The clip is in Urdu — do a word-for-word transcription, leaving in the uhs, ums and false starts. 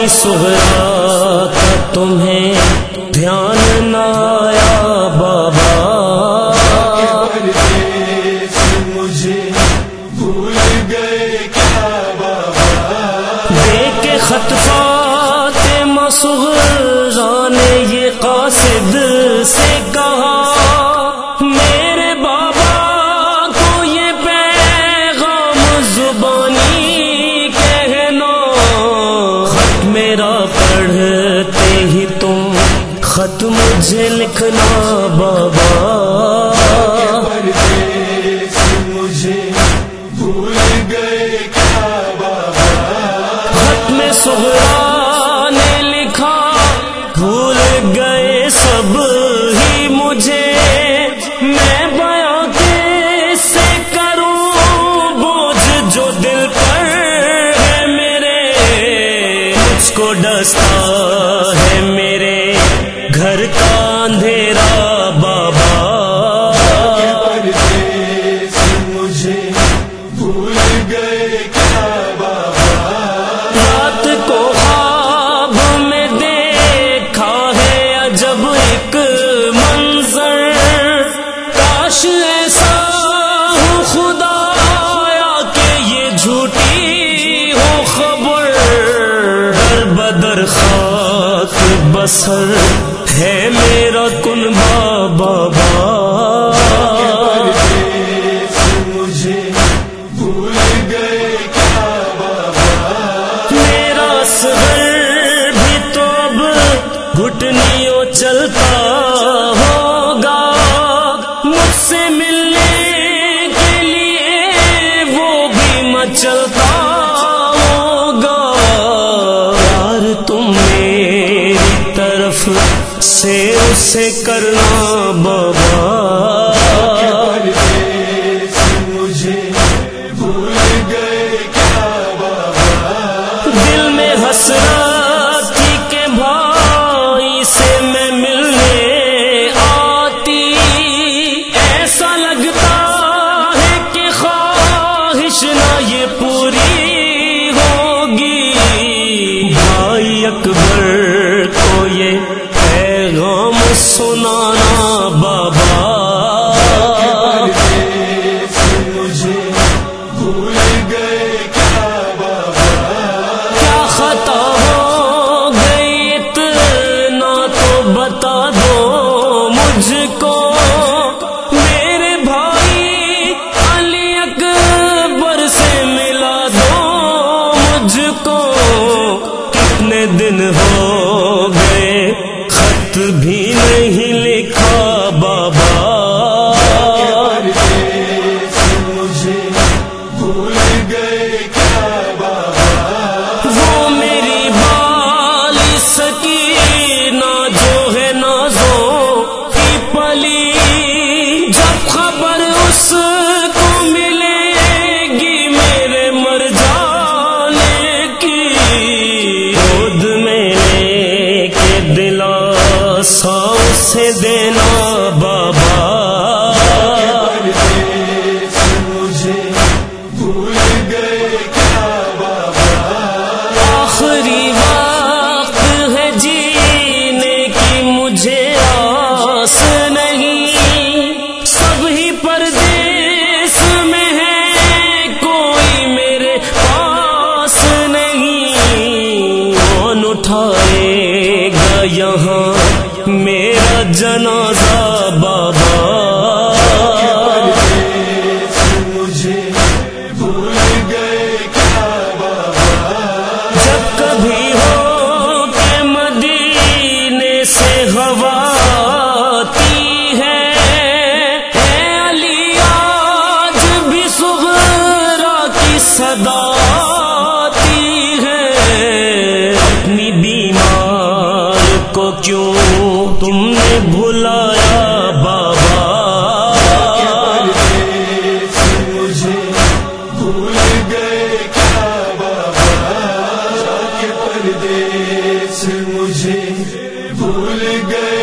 صغرا کا تمہیں دھیان نہ آیا بابا، مجھے بھول گئے کیا بابا، دے کے خط فاطمہ صغرا نے یہ قاصد سے کہا، میرے بابا کو یہ پیغام زبانی کہنا، خط میرا پڑھتے ہی تم خط مجھے لکھنا بابا، مجھے بھول گئے کیا بابا، خط میں صغرا نے لکھا بھول گئے سب ہی مجھے، میں بیاں کیسے کروں بوجھ جو دل پر ہے میرے، مجھ کو ڈستا ہے میرے گھر کا اندھیرا بابا، مجھے بھول گئے کیا بابا، رات کو خواب میں دیکھا ہے عجب ایک منظر، کاش ایسا ہو خدایا کہ یہ جھوٹی ہو خبر، در بدر خاک بسر ہے میرا کنبہ بابا، مجھے بھول گئے کیا بابا، میرا اصغر بھی تو اب گھٹنیوں چلتا ہوگا، مجھ سے ملنے کے لیے وہ بھی مچلتا ہوگا، یار تم میری طرف سے اسے کرنا بابا، مجھے بھول گئے کیا بابا، دل میں حسرت تھی کہ بھائی سے میں ملنے آتی، ایسا لگتا ہے کہ خواہش نہ یہ پوری ہوگی، بھائی اکبر کو یہ پیغام سنانا بابا، مجھے بھول گئے کیا بابا، کیا خطا ہو گئی اتنا تو بتا دو مجھ کو، میرے بھائی علی اکبر سے ملا دو مجھ کو، کتنے دن ہو گئے خط بھی نہیں لکھا بابا، مجھے بھول گئے کیا بابا، وہ میری بالی سکینہ جو ہے نازوں کی پلی، جب خبر اس کو ملے گی میرے مر جانے کی، گود میں لے کے دلاسا اسے دینا بابا، مجھے بھول گئے کیا بابا، آخری وقت ہے جینے کی مجھے آس نہیں، سب ہی پردیس میں ہے کوئی میرے پاس نہیں، کون اٹھائے گا یہاں میرا جنازہ بابا، مجھے بھول گئے کیا بابا، جب کبھی ہو کہ مدینے سے ہوا آتی ہے، اے علی آج بھی صغرا کی صدا آتی ہے، اپنی بیمار کو کیوں تم نے بھلایا بابا، مجھے بھول گئے کیا بابا، پردیس مجھے بھول گئے